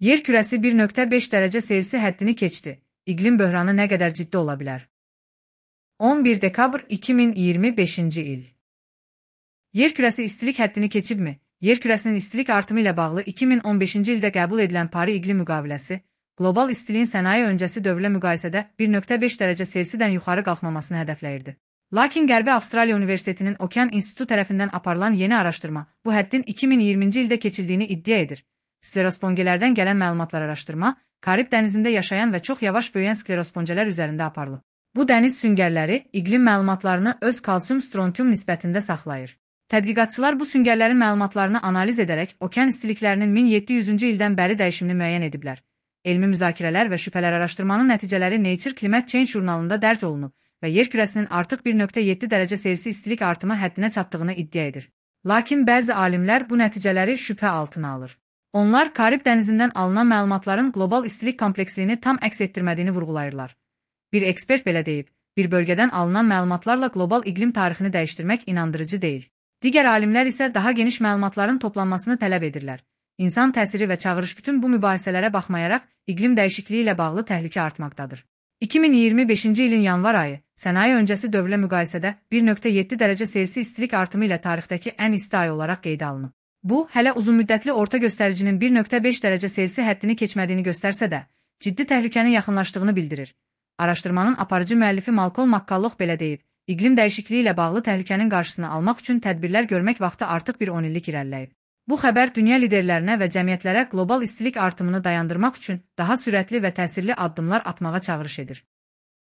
Yer kürəsi 1,5 dərəcə Selsi həddini keçdi. İqlim böhranı nə qədər ciddi ola bilər? 11 dekabr 2025-ci il. Yer kürəsi istilik həddini keçibmi? Yer kürəsinin istilik artımı ilə bağlı 2015-ci ildə qəbul edilən Pari İqlim Müqaviləsi, qlobal istiliyin sənaye öncəsi dövrlə müqayisədə 1,5 dərəcə Selsidən yuxarı qalxmamasını hədəfləyirdi. Lakin Qərbi Avstraliya Universitetinin Okean İnstitutu tərəfindən aparılan yeni araşdırma bu həddin 2020-ci ildə keçildiyini iddia edir. Sklerospongelərdən gələn məlumatlar araşdırma, Karib dənizində yaşayan və çox yavaş böyüyən sklerospongelər üzərində aparılıb. Bu dəniz süngərləri iqlim məlumatlarını öz kalsium-strontium nisbətində saxlayır. Tədqiqatçılar bu süngərlərin məlumatlarını analiz edərək okean istiliklərinin 1700-cü ildən bəri dəyişimini müəyyən ediblər. Elmi müzakirələr və şübhələr araşdırmanın nəticələri Nature Climate Change jurnalında dərc olunub və yer kürəsinin artıq 1,7 dərəcə Selsi istilik artımı həddinə çatdığını iddia edir. Lakin bəzi alimlər bu nəticələri şübhə altına alır. Onlar Karib dənizindən alınan məlumatların qlobal istilik kompleksliyini tam əks etdirmədiyini vurğulayırlar. Bir ekspert belə deyib, bir bölgədən alınan məlumatlarla qlobal iqlim tarixini dəyişdirmək inandırıcı deyil. Digər alimlər isə daha geniş məlumatların toplanmasını tələb edirlər. İnsan təsiri və çağırış bütün bu mübahisələrə baxmayaraq iqlim dəyişikliyi ilə bağlı təhlükə artmaqdadır. 2025-ci ilin yanvar ayı, sənaye öncəsi dövrlə müqayisədə 1,7 dərəcə Selsi istilik artımı ilə tarixdəki ən isti ay olaraq qeydə alınıb. Bu, hələ uzunmüddətli orta göstəricinin 1,5 dərəcə Selsi həddini keçmədiyini göstərsə də, ciddi təhlükənin yaxınlaşdığını bildirir. Araşdırmanın aparıcı müəllifi Malcolm McCulloch belə deyib, iqlim dəyişikliyi ilə bağlı təhlükənin qarşısını almaq üçün tədbirlər görmək vaxtı artıq bir 10 illik irəliləyib. Bu xəbər dünya liderlərinə və cəmiyyətlərə qlobal istilik artımını dayandırmaq üçün daha sürətli və təsirli addımlar atmağa çağırış edir.